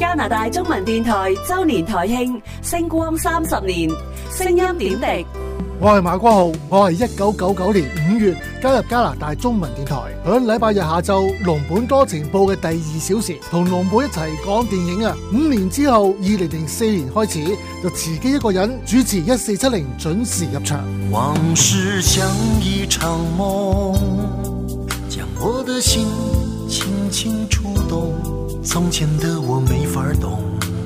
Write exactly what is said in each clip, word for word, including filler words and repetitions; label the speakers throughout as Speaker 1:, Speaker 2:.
Speaker 1: 加拿大中文電台周年台慶，星光三十年，聲音點滴。
Speaker 2: 我係馬國豪，我係一九九九年五月加入加拿大中文電台，響禮拜日下晝龍本多情報嘅第二小時，同龍本一齊講電影啊！五年之後，二零零四年開始就自己一個人主持一四七零準時入場。
Speaker 3: 往事像一場夢，將我的心輕輕觸動，從前的我沒法懂，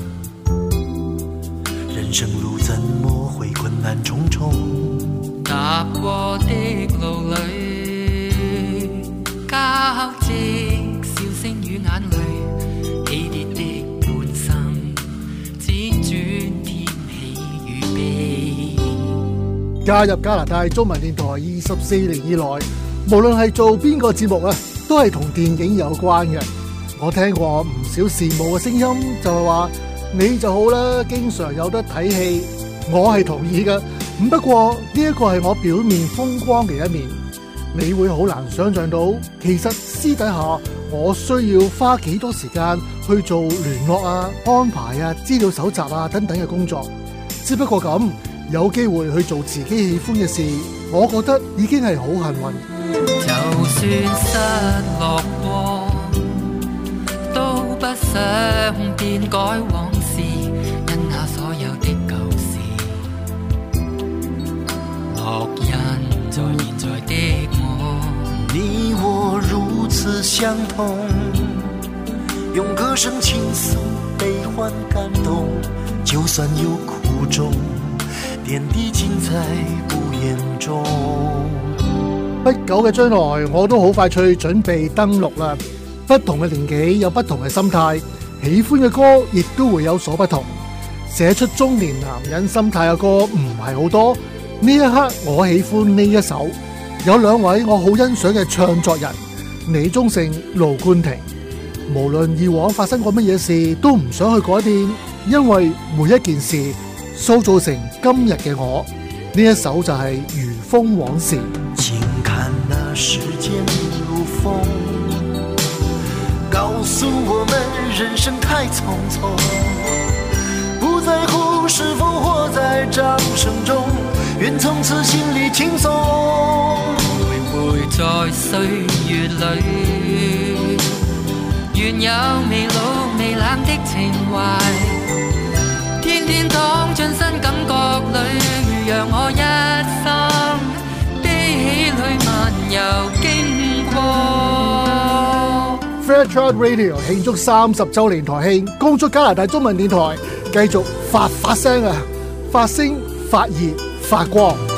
Speaker 3: 人生路怎麼會困難重重，
Speaker 4: 踏過的路裏交織笑聲與眼淚，起跌的半生只轉天喜與悲。
Speaker 2: 加入加拿大中文電台二十四年以來，無論係做邊個節目啊，都係同電影有關嘅。我聽過唔少羨慕嘅聲音，就係話你就好啦，經常有得睇戲。我係同意嘅，咁不過呢一個係我表面風光嘅一面，你會好難想象到，其實私底下我需要花幾多時間去做聯絡啊、安排啊、資料搜集啊等等嘅工作。只不過咁有機會去做自己喜歡嘅事，我覺得已經係好幸運。
Speaker 4: 就算失落過，都不想變改往事，因那所有的舊事烙印在現在的我。
Speaker 3: 你我如此相同，用歌聲傾訴悲歡感動，就算有苦衷，點滴盡在不言中。
Speaker 2: 不久嘅將來，我都好快脆準備登陸啦。不同嘅年紀有不同嘅心態，喜歡嘅歌亦都會有所不同。寫出中年男人心態嘅歌唔係好多，呢一刻我喜歡呢一首。有兩位我好欣賞嘅唱作人，李宗盛、盧冠廷。無論以往發生過乜嘢事，都唔想去改變，因為每一件事塑造成今日嘅我。呢一首就係如風往事。
Speaker 3: 請看那時間如風，告訴我們人生太匆匆，不在乎是否活在掌聲中，願從此心裏輕鬆。
Speaker 4: 徘徊在歲月裏，願有未老未冷的情懷，天天躺進新感覺裏，讓我一生的喜侶漫遊經過。
Speaker 2: Fairchild Radio 慶祝三十週年台慶，恭祝加拿大中文電台繼續發發聲啊，發聲發熱發光。